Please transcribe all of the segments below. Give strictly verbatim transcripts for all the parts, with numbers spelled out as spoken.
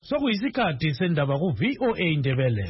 Sokuyisikhathi sendaba ku V O A Indebele.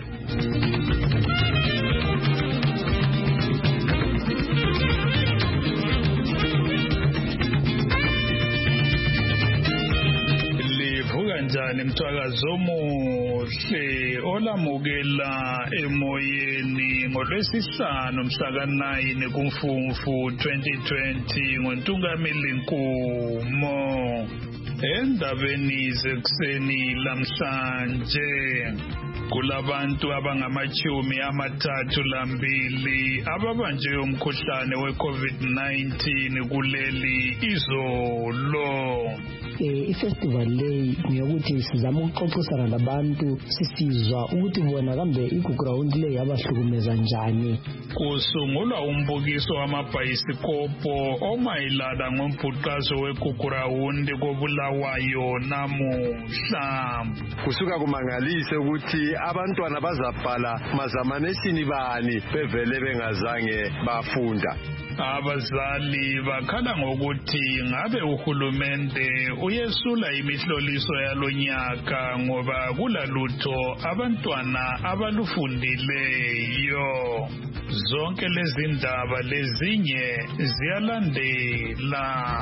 Livuka njani mthwakazo omuhle olamukela emoyeni ngolwesihlanu mhla nine kuMfumfu twenty twenty ngoNtungamili Nkumo. Endabeni zekuseni lamhlanje kulabantu abangamachumi amathathu lambili ababanjwe umkhuhlane we-COVID nineteen kuleli izolo. Eh ifestival leyi ngiyokuthi sizama ukuxoxisana labantu sisizwa ukuthi bona kambe iguground leyi yabahlukumeza njani. Kusungulwa umbukiso wamabhayisikobho omayilana ngombhuqazo weguground kobulawayo namuhla. Kusuka kumangalise ukuthi abantwana bazabhala mazamaneshini bani bevele bengazange bafunda. Abazali bakhala ngokuthi ngabe uhulumende uyesula imihloliso yalonyaka ngoba kulalutho abantwana abalufundileyo. Zonke lezi ndaba lezinye ziyalandela.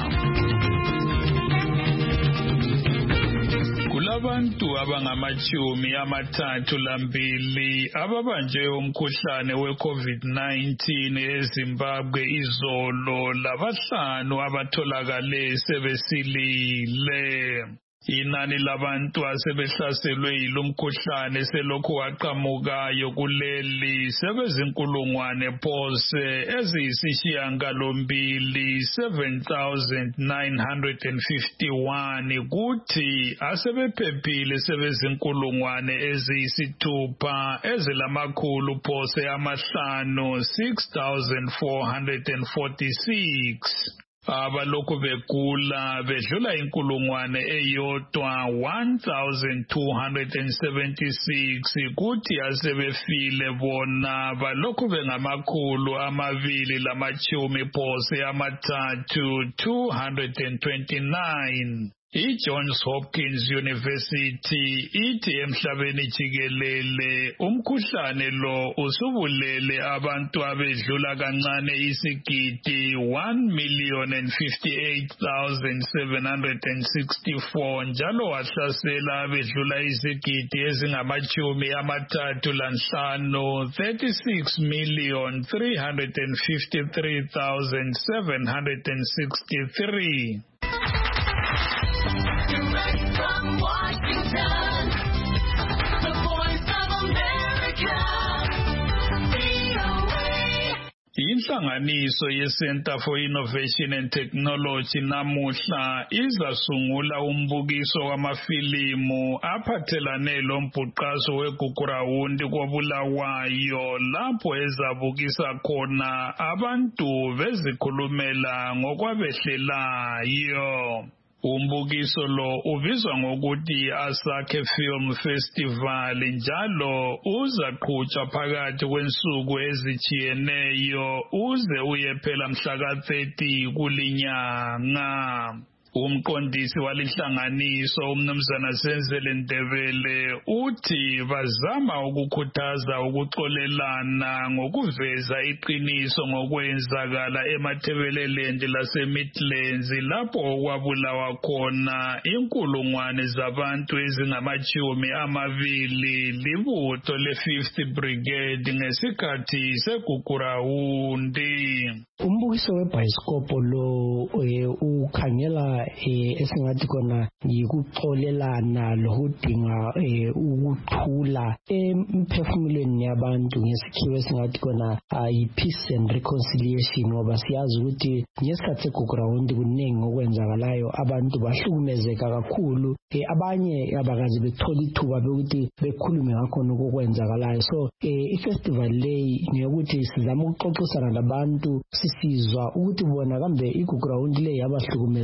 Kulabantu abangamachumi amathathu lambili ababanjwe umkhuhlane we-COVID nineteen eZimbabwe izolo labahlanu abatholakale sebesilile. Inani labantu asebehlaselwe yilomkhuhlane selokhu waqhamukayo kuleli sebezinkulungwane phose eziyisishiyangalombili seven thousand nine hundred fifty-one kuthi asebephephile sebezinkulungwane eziyisithupha ezilamakhulu phose amahlanu six thousand four hundred forty-six. Abalokhu begula bedlula inkulungwane eyodwa one thousand two hundred seventy-six kuthi asebefile bona balokhu bengamakhulu amabili lamachumi phose amathathu two hundred twenty-nine. I-Johns Hopkins University ithi emhlabeni jikelele umkhuhlane lo usubulele abantu abedlula kancane isigidi one million and fifty-eight thousand seven hundred sixty-four njalo wahlasela abedlula isigidi ezingamachumi amathathu lanhlanu thirty-six million three hundred fifty-three thousand seven hundred sixty-three. Direct from Washington, the Voice of America, V O A. Inhlanganiso ye-Center for Innovation and Technology namuhla izasungula umbukiso wamafilimu aphathelane lombhuqazo weguground kobulawayo lapho ezabukisa khona abantu bezikhulumela ngokwabehlelayo. Umbukiso lo ubizwa ngokuthi Asake Film Festival njalo uzaqhutshwa phakathi kwensuku ezitshiyeneyo uze uyephela mhla ka thirty kulinyanga. Umqondisi walinhlanganiso umnumzana Senzele Ndebele uthi bazama ukukhuthaza ukuxolelana ngokuveza iqiniso ngokwenzakala eMathebeleland laseMidlands lapho okwabulawa khona inkulungwane zabantu ezingamachumi amabili libutho le-fifth Brigade ngesikhathi segugurawundi. Umbukiso webhayisikobho lo ukhangela esingathi kona yikuxolelana lokudinga ukuthula emphefumulweni yabantu ngesikhiwo esingathi kona yi-peace and reconciliation ngoba siyazi ukuthi ngesikhathi seguground kuningi okwenzakalayo abantu bahlukumezeka kakhulu abanye abakazi bethola ithuba lokuthi bekhulume ngakho nokwenzakalayo. So i-festival leyi ngiyokuthi sizama ukuxoxisana labantu sisizwa ukuthi bona kambe iguground leyi yabahlukumeza njani.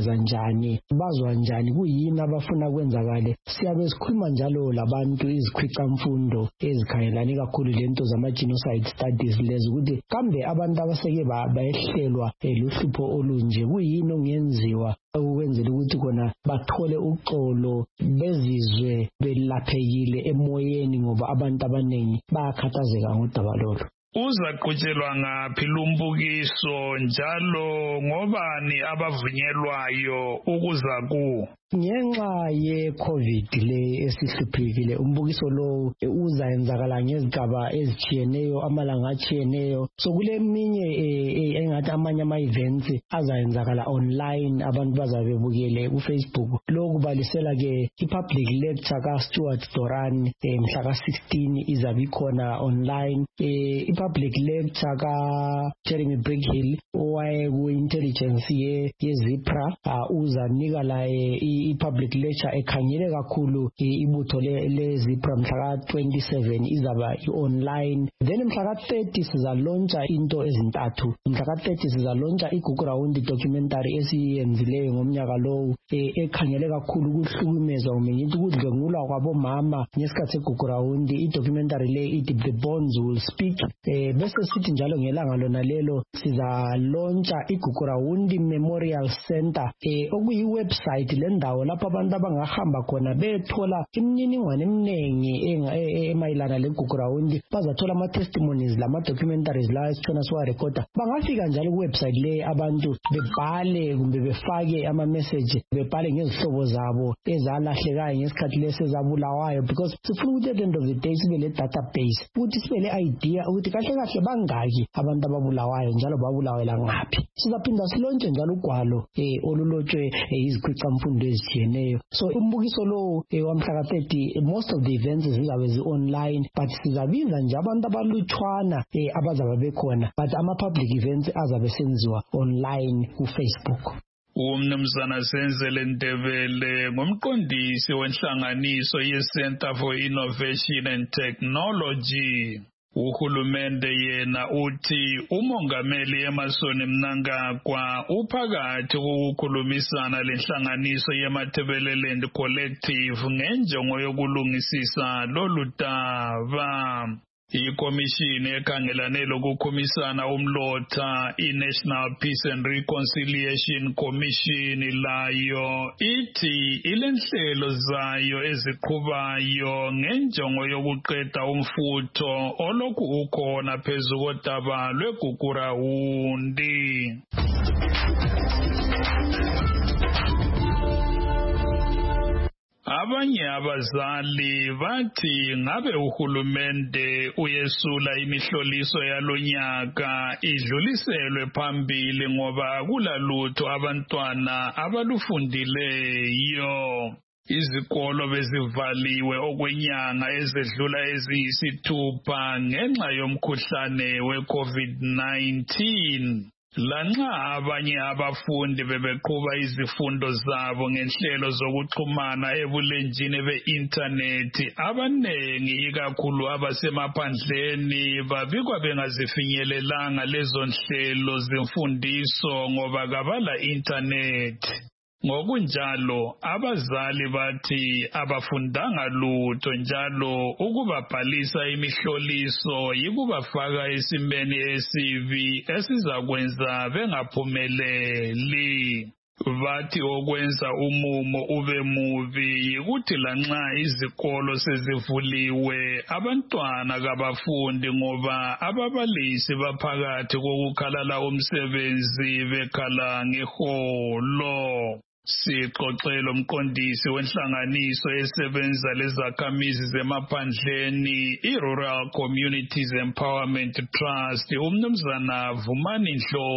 kanjani, bazwa njani, kuyini abafuna kwenzakale. Siyabe sikhuluma njalo labantu izikhwicamfundo ezikhangelane kakhulu lento zama-genocide studies lezi ukuthi kambe abantu abaseke bayehlelwa luhlupho olunje kuyini ongenziwa ukwenzela ukuthi kona bathole uxolo bezizwe belaphekile emoyeni ngoba abantu abaningi bayakhathazeka ngodaba lolu. Uzaqhutshelwa ngaphi lumbukiso njalo ngobani abavunyelwayo ukuza ku? Ngenxa ye-COVID le esihluphekile umbukiso lo uzayenzakala ngezigaba ezitshiyeneyo amalanga atshiyeneyo. So kule minye engathi amanye ama-events azayenzakala online abantu bazabe bebukele ku-Facebook. Lo kubalisela ke i-public lecture ka-Stuart Doran mhla ka-sixteen izabe ikhona online. I-public lecture ka-Jeremy Brickhill owaye ku-intelligence ye-Zipra uzanika la i-public lecture ekhangele kakhulu ibutho le-Zipra mhla ka-twenty-seven izaba i-online. Then mhla ka-thirty sizalontsha into ezintathu. Mhla ka-thirty sizalontsha i-Gugurawundi documentary esiyenzileyo ngomnyaka lowu ekhangele kakhulu ukuhlukumezwa kumbe ngithi ukudlwengulwa kwabomama ngesikhathi seGugurawundi. I-documentary le ithi The Bonds Will Speak. Bese sithi njalo ngelanga lona lelo sizalontsha i-Gugurawundi Memorial Center okuyi-website lendawo lapho abantu abangahamba khona bethola imininingwane eminingi emayelana leGugurawundi. Bazathola ama-testimonies lama-documentaries la esitshona siwarekhoda. Bangafika njalo ku-website le abantu bebhale kumbe befake ama-message bebhale ngezihlobo zabo ezalahlekayo ngesikhathi lesi ezabulawayo because sifuna ukuthi at the end of the day sibe le-database ukuthi sibe le-idea ukuthi kahle kahle bangaki abantu ababulawayo njalo babulawela ngaphi. Sizaphinda silontshe njalo ugwalo olulotshwe izikhwicamfundo ezitshiyeneyo. So umbukiso lo wamhla ka-thirty most of the events zizabe zi-online but sizabiza nje abantu abalutshwana abazabe bekhona but ama-public events azabe senziwa online ku-Facebook. Umnumzana Senzele Ndebele ngumqondisi wenhlanganiso ye-Center for Innovation and Technology. Uhulumende yena uthi umongameli Emmerson Mnangagwa uphakathi kokukhulumisana lenhlanganiso yeMathebeleland Collective ngenjongo yokulungisisa lolu daba. Ikomishini ekhangelane lokukhumisana umlotha i-National Peace and Reconciliation Commission layo ithi ilenhlelo zayo eziqhubayo ngenjongo yokuqeda umfutho olokhu ukhona phezu kodaba lweGugurawundi. Abanye abazali bathi ngabe uhulumende uyesula imihloliso yalonyaka idluliselwe phambili ngoba akulalutho abantwana abalufundileyo. Izikolo bezivaliwe okwenyanga ezedlula eziyisithupha ngenxa yomkhuhlane we-COVID nineteen. Lanxa abanye abafundi bebeqhuba izifundo zabo ngenhlelo zokuxhumana ebulenjini be-intanethi, abanengi ikakhulu abasemaphandleni babikwa bengazifinyelelanga lezo nhlelo zemfundiso ngoba kabala intanethi. Ngokunjalo abazali bathi abafundanga lutho njalo ukubabhalisa imihloliso yikubafaka esimeni esibi esizakwenza bengaphumeleli. Bathi okwenza umumo ube mubi yikuthi lanxa izikolo sezivuliwe abantwana kabafundi ngoba ababalisi baphakathi kokukhalala umsebenzi bekhala ngeholo. Sixoxela umqondisi wenhlanganiso esebenza lezakhamizi zemaphandleni i-Rural Communities Empowerment Trust umnumzana Vumani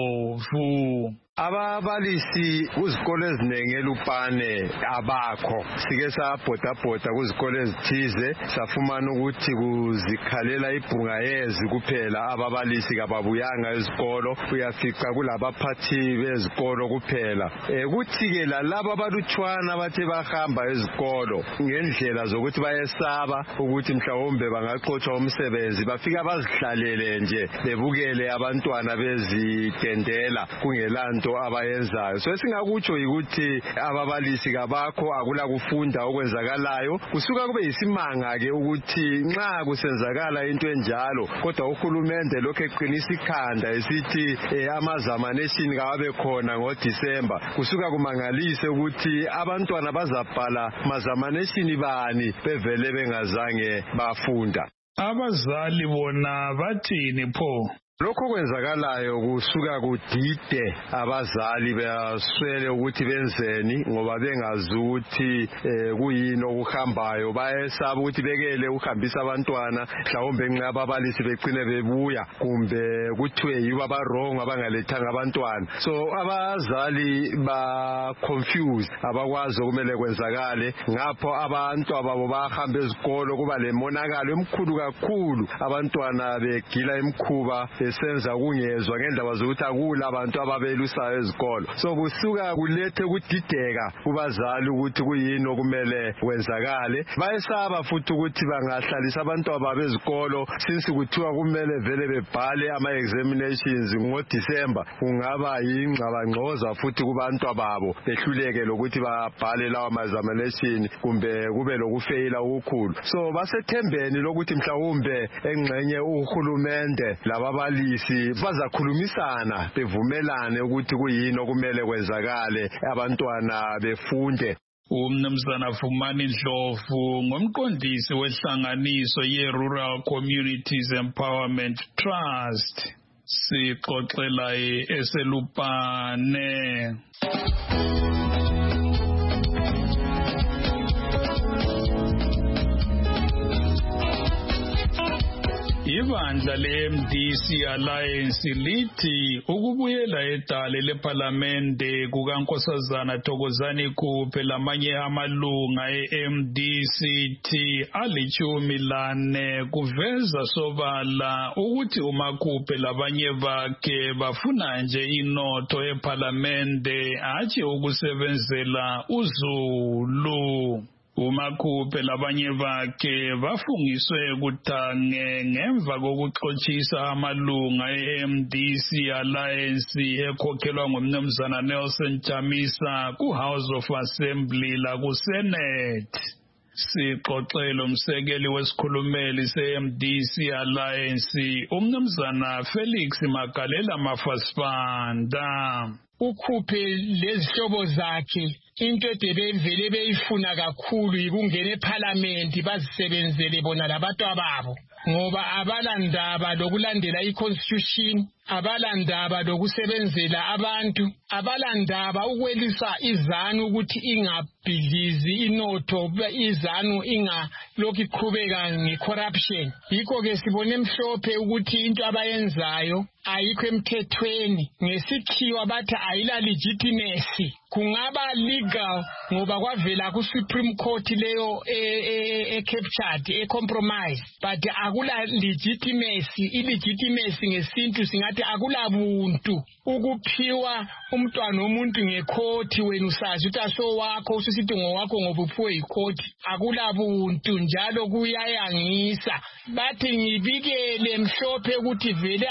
Ndlovu. Ababalisi kuzikole ezinenge eLupane abakho. Sike sabhodabhoda kuzikole ezithize safumana ukuthi kuzikhalela ibhunga yezi kuphela ababalisi kababuyanga ezikolo, uyafica kulabaphathi bezikolo kuphela. Eh kuthi ke lalabo abalutshwana bathe bahamba ezikolo ngendlela zokuthi bayesaba ukuthi mhlawumbe bangaqothwa umsebenzi, bafika bazihlalele nje bebukele abantwana bezitendela kungelanto into abayenzayo. So esingakutsho ukuthi ababalisi kabakho akula kufunda okwenzakalayo, kusuka kube isimanga ke ukuthi nxa kusenzakala into enjalo kodwa uhulumende lokho eqinisa ikhanda esithi eh, amazamane kawabe khona ngoDisemba, kusuka kumangalise ukuthi abantwana bazabhala mazamaneshini bani bevele bengazange bafunda. Abazali bona bathini pho? Lokho kwenzakalayo kusuka kudide abazali baswele ukuthi benzeni ngoba bengazi ukuthi eh, kuyini okuhambayo, bayesaba ukuthi bekele ukuhambisa abantwana mhlawumbe nxa ababalisi beqine bebuya kumbe kuthiwe yibo abarongo abangalethanga abantwana. So abazali ba confused, abakwazi okumele kwenzakale, ngapho abantu ababo bahamba ezikolo kuba lemonakalo emkhulu kakhulu, abantwana begila imkhuba esenza kungezwa ngendaba zokuthi akula abantu ababelusayo ezikolo. So kusuka kulethe ukudideka kubazali ukuthi kuyini okumele kwenzakale. Bayesaba futhi ukuthi bangahlalisa abantu ababezikolo since kuthiwa kumele vele bebhale ama examinations ngoDisemba, kungaba yingxabangxoza futhi kubantu ababo behluleke lokuthi babhale lawa examination kumbe kube lokufeyila okukhulu. So basethembeni lokuthi mhlawumbe engxenye uhulumende lababali bazakhulumisana bevumelane ukuthi kuyini okumele kwenzakale abantwana befunde. Umnumzana Fumani Ndlovu ngumqondisi wehlanganiso ye-Rural Communities Empowerment Trust. Sixoxela eselupane. Ibandla le-M D C Alliance lithi ukubuyela edale lePhalamende kukaNkosazana Thokozani Khuphe lamanye amalunga e-M D C T alichumi lane kuveza sobala ukuthi uMakhuphe labanye bakhe bafuna nje inotho ePhalamende hatshi ukusebenzela uZulu. uMakhuphe labanye bakhe bafungiswe kuthange ngemva kokuxoxisa amalunga e-M D C Alliance ekhokhelwa ngumnumzana Nelson Chamisa ku-House of Assembly la ku-Senate. Sixoxelo umsekeli wesikhulumeli se-M D C Alliance umnumzana Felix Magalela Mafasibanda. Ukhuphe lezihlobo zakhe into ebevele beyifuna kakhulu ikungena eParliament bazisebenzele bona labantu ababo, ngoba abalandaba lokulandela iConstitution, abalandaba lokusebenzela abantu, abalandaba ukwelisa izanu ukuthi ingabhidlizi inotho, izanu inga lokhu iqhubeka ngecorruption. Yikho ke sibone mhlophe ukuthi into abayenzayo ayikho emthethweni, ngesikhiwa bathi ayila legitimacy. Kungaba legal ngoba kwavela ku Supreme Court leyo e captured e compromise, but akula legitimacy. Illegitimacy ngesintu singathi akula buntu ukuphiwa umntwana womuntu ngekhoti wena usazi ukuthi aso wakho usithi ngowakho ngoba uphiwe ikhoti, akula buntu njalo kuyayangisa. Bathi ngibikele mhlophe ukuthi vele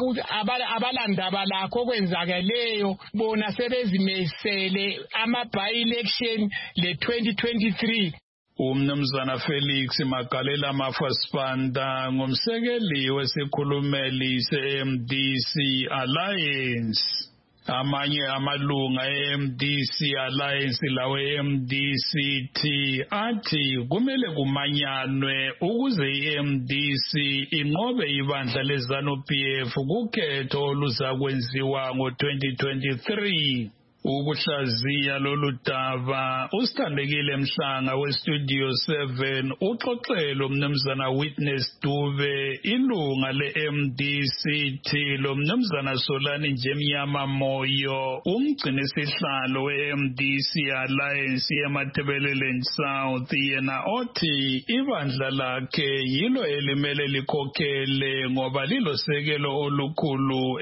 abalandaba lakho kwenzakaleyo bona sebezimesele ama by election le twenty twenty-three. Umnumzana Felix Magalela Mafasibanda ngumsekeli wesikhulumeli se-M D C Alliance. Amanye amalunga e-M D C Alliance lawe M D C T athi kumele kumanyanwe ukuze i-M D C inqobe ibandla leZANU P F kukhetho oluzakwenziwa ngo twenty twenty-three. Ukuhlaziya lolu daba usithandekile Mhlanga weStudio seven uxoxelo umnumzana Witness Dube ilunga le-M D C T lo mnumzana Solani Njemnyama Moyo umgcini sihlalo we-M D C Alliance eMatabeleland South yena othi ibandla lakhe yilo elimele likhokhele ngoba lilosekelo olukhulu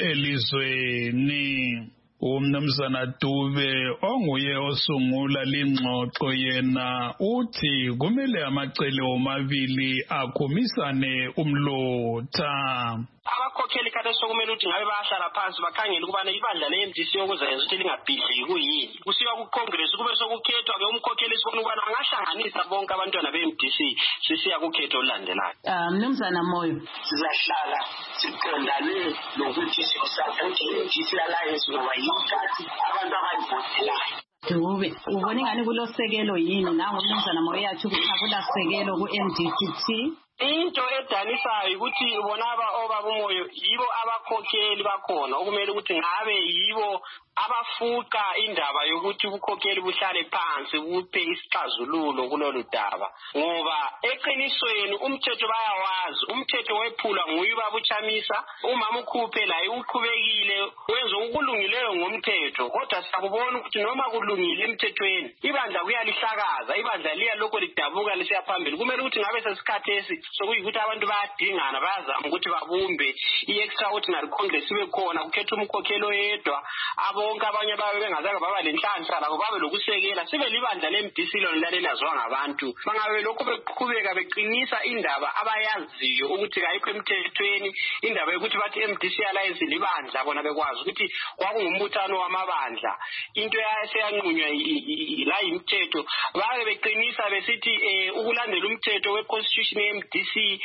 elizweni. Umnumzana Dube onguye osungula lingxoxo yena uthi kumele amacele omabili akhumisane umlotha. abakhokheli khathesi sokumele ukuthi ngabe bayahlala phansi bakhangele ukubana ibandla le-M D C okuzayenza ukuthi lingabhidliki kuyini. Kusiwa ku-Congress kube sokukhethwa-ke umkhokheli esibona ukubana angahlanganisa bonke abantwana be-M D C sisiya kukhetho olulandelayo. Um Mnumzana Moyo, sizahlala siqondane nokuthi sisafuthi i-M D C Alliance ngoba yikhathi abantu abayivotelayo. Dube ubona ingani kulosekelo yini nango Mnumzana Moyo yathi ukuthi akulasekelo ku-M D C T? Into edanisayo ukuthi bona aba obaba umoyo yibo abakhokheli bakhona okumele ukuthi ngabe yibo abafuqa indaba yokuthi ubukhokheli buhlale phansi buphe isixazululo kulolu daba ngoba eqinisweni umthetho bayawazi umthetho wephula nguye babuchamisa umama ukhuphe la uqhubekile wenza ukulungileyo ngomthetho kodwa sakubona ukuthi noma kulungile emthethweni ibandla kuyalihlakaza ibandla liya lokho lidabuka lisiya phambili kumele ukuthi ngabe sesikhathi esi sokuyikuthi abantu bayadingana bayazama ukuthi babumbe i-extraordinary congress ibe khona kukhetha umkhokheli oyedwa bonke abanye babe bengazange baba lenhlanhla labo babe lokusekela sibe libandla le-M D C lona lelaziwa ngabantu bangabe lokho beqhubeka beqinisa indaba abayaziyo ukuthi kayikho emthethweni indaba yokuthi bathi M D C Alliance libandla bona bekwazi ukuthi kwakungumbuthano wamabandla into yaseyanqunywa la imithetho babe beqinisa besithi ukulandela umthetho we-constitution ye-M D C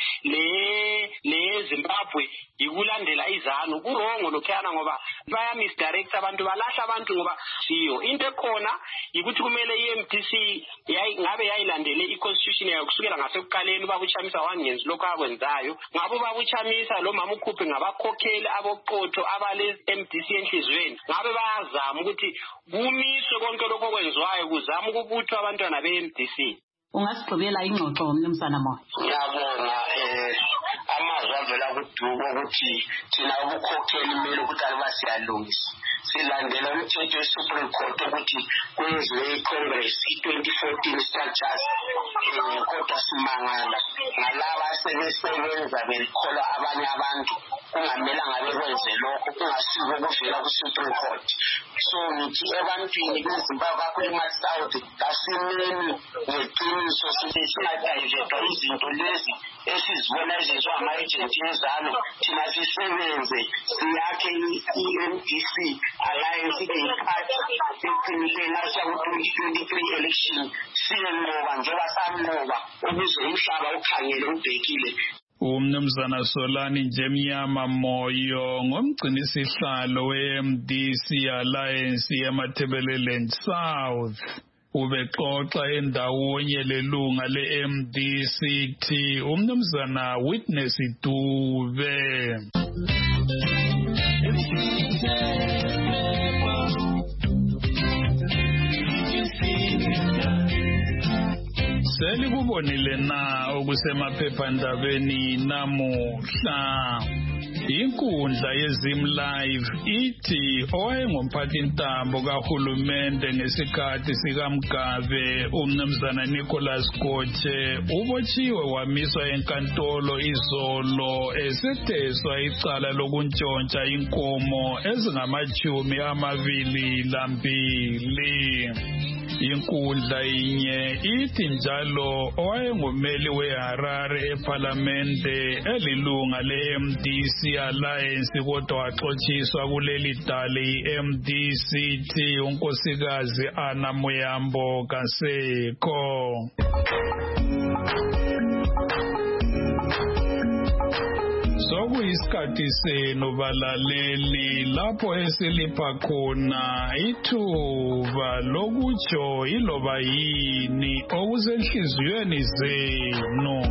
le le Zimbabwe ikulandela izanu kurongo lokhana ngoba baya misdirect abantu balahla abantu ngoba siyo into ekhona ukuthi kumele i-M D C yayi ngabe yayilandele i-constitution yayo kusukela ngasekuqaleni babuchamisa wangenzi lokho akwenzayo ngabo babuchamisa lo mama ukhuphe ngabakhokheli aboqotho abale M D C enhlizweni ngabe bayazama ukuthi kumiswe konke lokho kwenziwayo kuzama ukubuthwa abantwana be-M D C. Ungasigqibela ingxoxo Mnumzana Moyo. Ngiyabonga eh amazwi avela kuDuku ukuthi thina ubukhokheli kumele ukuthi alibasiyalungisa silandela umthetho we-Supreme Court ukuthi kwenziwe i-Congress i-twenty fourteen structures kodwa simangala ngalaba asebesebenza belikhola abanye abantu kungamelanga bekwenze lokho kungasiko kuvela ku-Supreme Court so ngithi ebantwini beZimbabwe akuli-South kasimeni ngeqiniso sithi singadayivethwa izinto lezi esizibona ezenziwa ama-agent ezalo thina sisebenze siyakhe i-M D C Alliance ikhathi eqiniseni asiyaku-twenty twenty-three election siyenqoba njengoba sanqoba ukuze umhlaba ukhangele ubhekile. Umnumzana Solani Njemnyama Moyo ngomgcinisihlalo we-M D C Alliance eMatabeleland South ubexoxa endawonye lelunga le-M D C T umnumzana Witness Dube. Selikubonile na okusemaphephandabeni namuhla. Inkundla yeZim Live ithi owayengumphathintambo kahulumende ngesikhathi sikaMgabe umnumzana Nicholas Koche ubotshiwe wamiswa enkantolo izolo esetheswa icala lokuntshontsha inkomo ezingamachumi amabili lambili. Inkundla inye ithi njalo owayengumeli weHarare eParlamente elilunga le-M D C Alliance kodwa waxotshiswa kuleli dali i-M D C T unkosikazi Anna Muyambo Kasekho. Sokuyisikhathi senu balaleli lapho esilipha khona ithuba lokutsho iloba yini okusenhliziyweni zenu.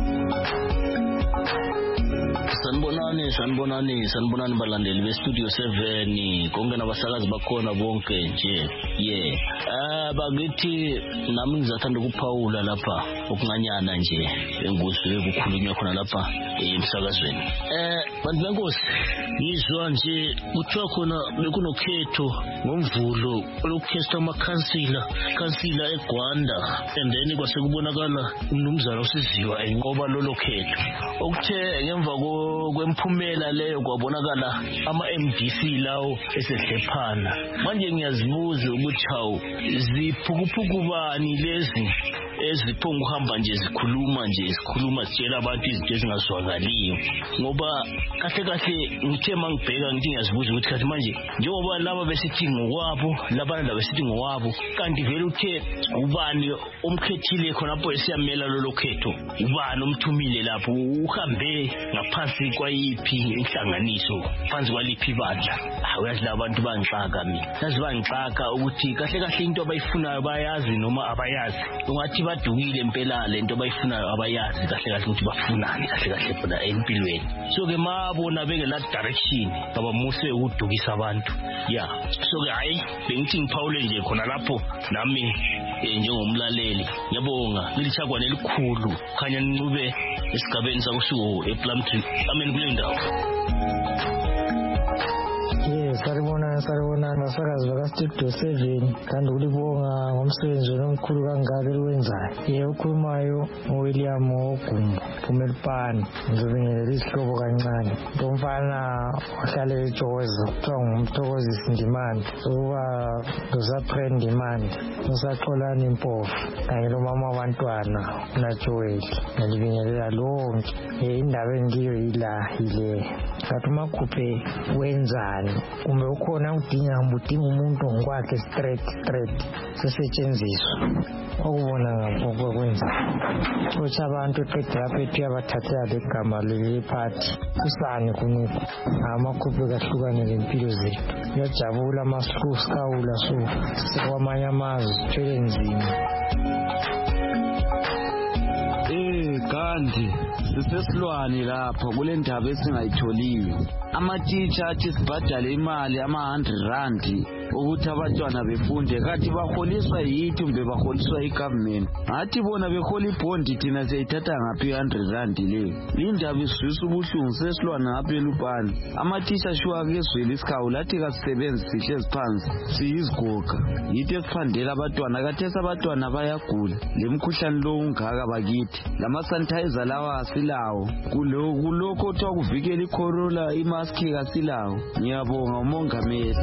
Sanibonani, sanibonani, sanibonani balandeli be-Studio seven konke nabasakazi bakhona bonke nje. Yeah. Ah bakithi nami ngizathanda ukuphawula lapha okunganyana nje enguzwe ukukhulunywa khona lapha emsakazweni. Eh bantu benkosi ngizwa nje kuthiwa khona bekunokhetho ngomvulo olokukhesta amakhansila kansila eGwanda and then kwase kubonakala umnumzana usiziwa enqoba lolo khetho okuthe ngemva kwemphumela leyo kwabonakala ama-M D C lawo esehlephana manje ngiyazibuza ukuthi hawu ziphukuphuku bani lezi eziphonga ukuhamba nje zikhuluma nje zikhuluma sitshela abantu izinto ezingazwakaliyo ngoba kahle kahle ngithe mangibheka ngithi ngiyazibuza ukuthi kahle manje njengoba laba besithi ngokwabo labana laba besithi ngokwabo kanti vele uthe ubani umkhethile khonapho esiyamela lolo khetho ubani umthumile lapho uhambe ngaphansi kwayiphi inhlanganiso phansi kwaliphi bandla uyazi labantu bangixaka mina yazi bangixaka ukuthi kahle kahle into abayifunayo bayazi noma abayazi ungathi badukile impela lento abayifunayo abayazi kahle kahle ukuthi bafunani kahle kahle bona empilweni so ke mabona beke la direction abamuhle ukudukisa abantu yeah so ke hayi bengithi ngiphawule nje khona lapho nami njengomlaleli ngiyabonga lilishagwane elikhulu khanya nicube esigabeni sakusuku ePlumtree amen kule ndawo. Yes, saribona saribona masakazi baka Studio seven kandi kulibonga ngomsebenzi omkhulu kangaka eliwenzayo. Ye ukhulumayo uWilliam Ogumbo Phumelipani ngizobingelela isihlobo kancane. Ntomfana ohlale eJozi kuthiwa ngumthokozi Sindimani uba uzaprend demand usaxolana impofu kanye nomama wabantwana uNajoel ngibingelela lonke indaba engiyo yila ile kathi makhuphe wenzani kumbe ukhona udinga udinga umuntu ngokwakhe straight straight sesetshenziswa okubona ngapho kwenza ukuthi abantu eqeda lapho ethi abathathela legama leparty usane kunikho amakhuphe kahlukane lempilo zethu yajabula amasukhu sikawula so sikwamanye amazwe sithwele nzima. Eh kanti sisesilwane lapha kule ndaba esingayitholiyo ama-teacher athi sibhadale imali ama-one hundred rand ukuthi abantwana befunde kathi baholiswa yithi kumbe baholiswa i-government ngathi bona behola ibhondi thina siyayithatha ngaphi i-one hundred rand leyo indaba isizwisa ubuhlungu sesilwana ngapha elupani ama-teacher shuwa-ke ezwele isikhawu lathi kasisebenzi sihlezi phansi siyizigoga yithi esiphandela abantwana kathesi abantwana bayagula le mkhuhlane lo ungaka bakithi lama-sanitizer lawa asilawo kulokho othiwa kuvikela icorona imaski kasilawo ngiyabonga umongameli.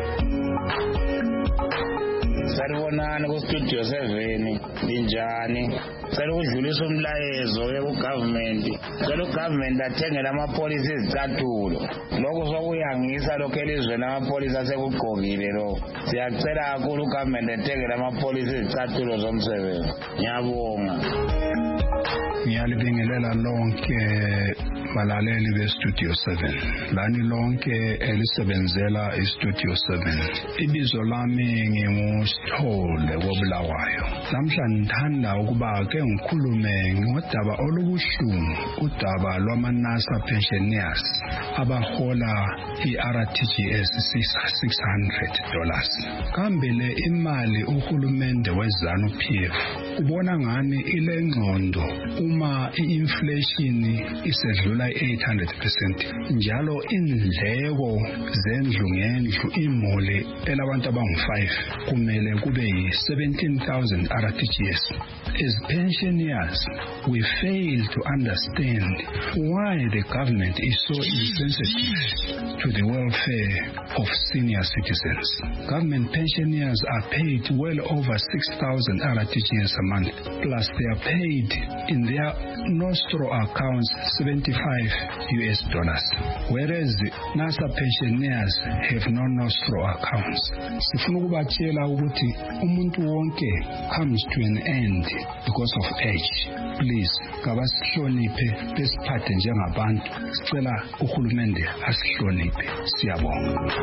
Saribonani ku Studio seven linjani sele udlulisa umlayezo ke ku government sele government athengela amapolisi izicathulo lokho sokuyangisa lokho elizweni amapolisi asekugqokile lo siyacela kakhulu government athengela amapolisi izicathulo zomsebenzi ngiyabonga. Ngiyalibingelela lonke balaleli beStudio seven lani lonke elisebenzela iStudio seven ibizo lami ngingusithole koBulawayo namhla ngithanda ukuba ke ngikhulume ngodaba olubuhlungu udaba lwamanasa pensioners abahola iR T G S six hundred dollars kambe le imali uhulumende wezanu P F ubona ngani ile ngcondo uma i-inflation isedlula eight hundred percent njalo indleko zendlu ngendlu imole elabantu abangu five kumele kube yi-seventeen thousand R T G S. As pensioners, we fail to understand why the government is so insensitive to the welfare of senior citizens. Government pensioners are paid well over six thousand R T G S a month, plus they are paid in their nostro accounts seventy-five U S dollars, whereas NASA pensioners have no nostro accounts. Sifuna ukubatshela ukuthi umuntu wonke comes to an end because of age. Please, kabasihloniphe besiphathe njengabantu. Sicela uhulumende asihloniphe. Siyabonga.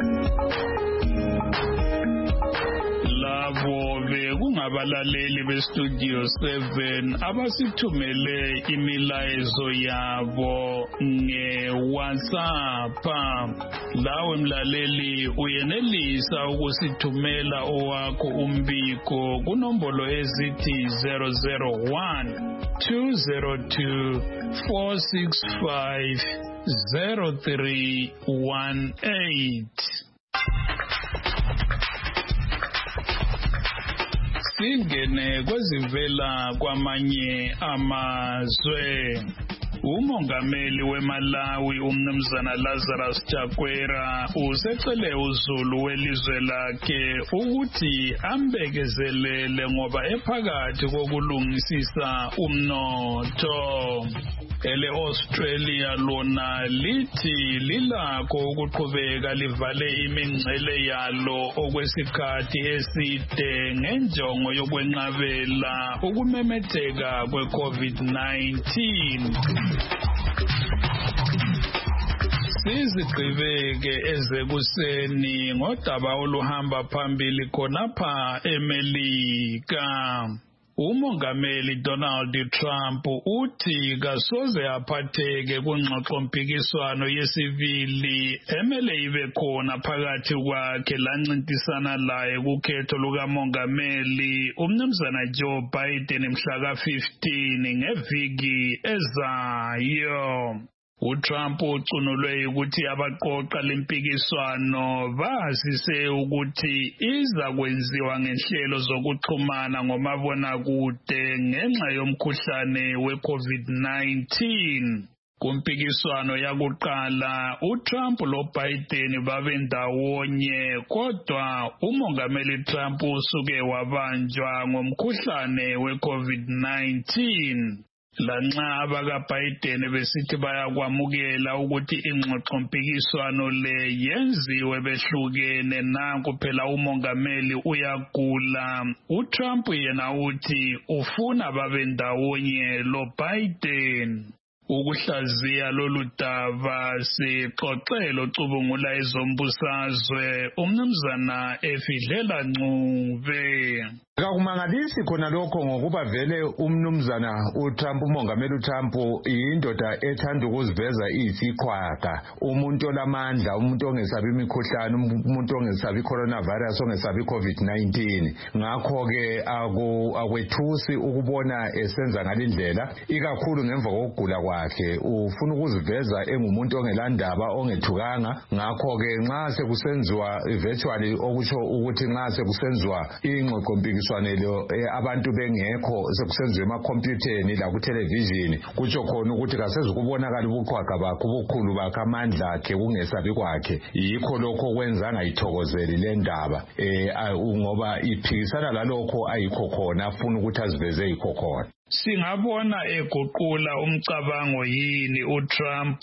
Labo bekungabalaleli beStudio seven abasithumele imilayezo yabo ngeWhatsApp. Lawe mlaleli uyenelisa ukusithumela owakho umbiko kunombolo ezithi zero zero one two zero two four six five zero three one eight. Singene kwezivela kwamanye amazwe. Umongameli weMalawi umnumzana Lazarus Chakwera usecele uZulu welizwe lakhe ukuthi ambekezelele ngoba ephakathi kokulungisisa umnotho. Ele Australia lona lithi lilakho ukuqhubeka livale imingcele yalo okwesikhathi eside ngenjongo yokwenqabela ukumemetheka kwe-COVID nineteen. Sizigqibeke ezekuseni ngodaba oluhamba phambili khonapha eMelika. Umongameli Donald Trump uthi kasoze aphatheke kungxoxo-mpikiswano yesibili emele ibe khona phakathi kwakhe lancintisana laye kukhetho lukamongameli umnumzana Joe Biden mhla ka fifteen ngeviki ezayo. uTrump ucunulwe ukuthi abaqoqa lempikiswano bazise ukuthi iza kwenziwa ngenhlelo zokuxhumana ngomabonakude ngenxa yomkhuhlane we-COVID nineteen. Kumpikiswano yakuqala uTrump loBiden babendawonye kodwa umongameli Trump usuke wabanjwa ngomkhuhlane we-COVID nineteen. Lanxa abakaBiden besithi bayakwamukela ukuthi ingxoxo-mpikiswano le yenziwe behlukene nanku phela umongameli uyagula. uTrump yena uthi ufuna babendawonye loBiden. Ukuhlaziya lolu daba sixoxelo cubungula ezombusazwe umnumzana Efidlela Ncube. Akakumangalisi khona lokho ngokuba vele umnumzana uTrump umongameli uTrump indoda ethanda ukuziveza isikhwaga, umuntu olamandla, umuntu ongesabi imikhuhlane, umuntu ongesabi coronavirus, ongesabi COVID nineteen. Ngakho ke akwethusi ukubona esenza ngalindlela ikakhulu ngemva kokugula kwakhe. Ufuna ukuziveza engumuntu ongelandaba, ongethukanga. Ngakho ke nxa sekusenziwa virtually okusho ukuthi nxa sekusenziwa ingxoxo swanelo abantu bengekho sekusenziwe emakhompyutheni la ku television kutsho khona ukuthi kasezukubonakala ubukhwaga bakhe ubukhulu bakhe amandla akhe kungesabi kwakhe. Yikho lokho kwenza angayithokozeli le ndaba eh ngoba iphikisana lalokho ayikho khona afuna ukuthi aziveze yikho khona. Singabona eguqula umcabango yini uTrump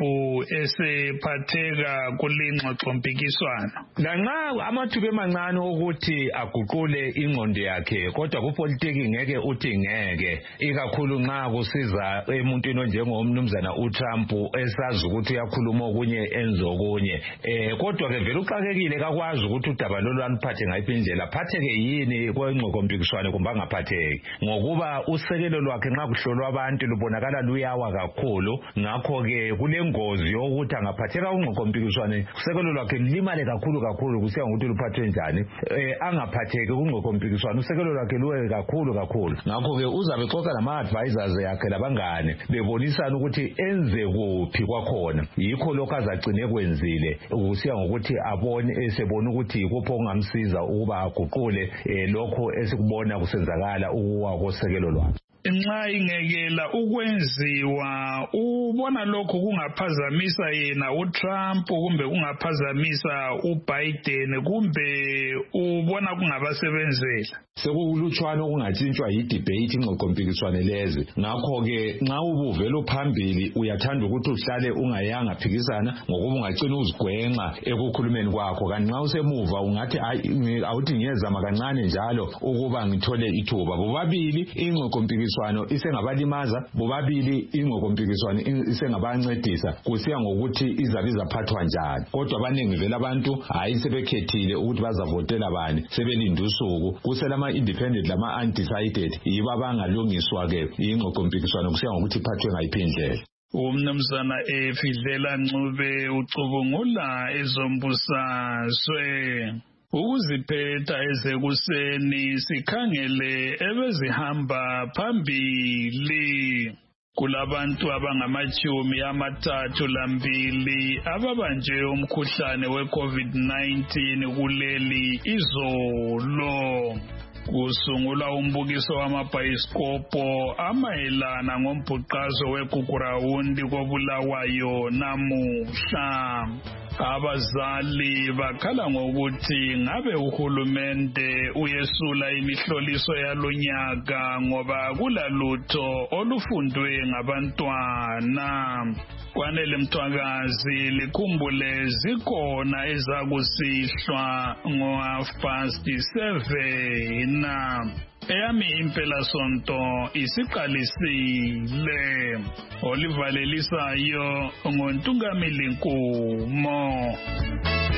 esephatheka kulingxoxo-mpikiswano. Lanxa amathuba emancane ukuthi aguqule ingqondo yakhe kodwa kupolitiki ngeke uthi ngeke, ikakhulu nxa kusiza emuntwini onjengomnumzana uTrump esazi ukuthi uyakhuluma okunye enza okunye. Eh kodwa ke vele uxakekile kakwazi ukuthi udaba lolu aluphathe ngayiphi indlela, phatheke yini kwengxoxo-mpikiswano kumbe angaphatheki, ngokuba usekelo lwakhe nxa kuhlolwa abantu lubonakala luyawa kakhulu. Ngakho ke kulengozi yokuthi angaphatheka kungxoxo-mpikiswano usekelo lwakhe limale kakhulu kakhulu kusiya ngokuthi luphathwe njani. Eh angaphatheki kungxoxo-mpikiswano usekelo lwakhe luwe kakhulu kakhulu. Ngakho ke uzabe xoxa nama-advisors yakhe labangane bebonisana ukuthi enze kuphi kwakhona. Yikho lokho azagcine kwenzile kusiya ngokuthi abone esebona ukuthi yikupho okungamsiza ukuba aguqule lokho esikubona kusenzakala ukuwa kosekelo lwakhe. Nxa ingekela ukwenziwa ubona lokho kungaphazamisa yena uTrump kumbe kungaphazamisa uBiden kumbe ubona kungabasebenzela. Sekulutshwana okungatshintshwa yidebate ingxoxo-mpikiswano lezi. Ngakho ke nxa ubuvelo phambili uyathanda ukuthi uhlale ungayanga phikisana ngokuba ungacina uzigwenqa ekukhulumeni kwakho, kanti nxa usemuva ungathi awuthi ngiyezama kancane njalo ukuba ngithole ithuba. Bobabili ingxoxo-mpikiswano isengabalimaza, bobabili ingxoxo-mpikiswano isengabancedisa kusiya ngokuthi izabe izaphathwa njani. Kodwa abaningi vele abantu hayi sebekhethile ukuthi bazavotela bani, sebelinda usuku. Kuselama independent lama undecided yiba bangalungiswa ke ingxoxo-mpikiswano kusiya ngokuthi iphathwe ngayiphi indlela. Umnumzana Efidlela Ncube ucubungula ezombusazwe. Ukuziphetha ezekuseni sikhangele ebezihamba phambili. Kulabantu abangamachumi amathathu lambili ababanjwe umkhuhlane we-COVID nineteen kuleli izolo. kusungulwa umbukiso wamabhayiskopo amayelana ngombhuqazo weGugurawundi koBulawayo namuhla. Abazali bakhala ngokuthi ngabe uhulumende uyesula imihloliso yalonyaka ngoba kulalutho olufundwe ngabantwana. Kwanele Mthwakazi likhumbule zikhona ezakusihlwa ngo-half past seven. Eyami impela sonto isiqalisile. Olivalelisayo ngoNtungamili Nkumo.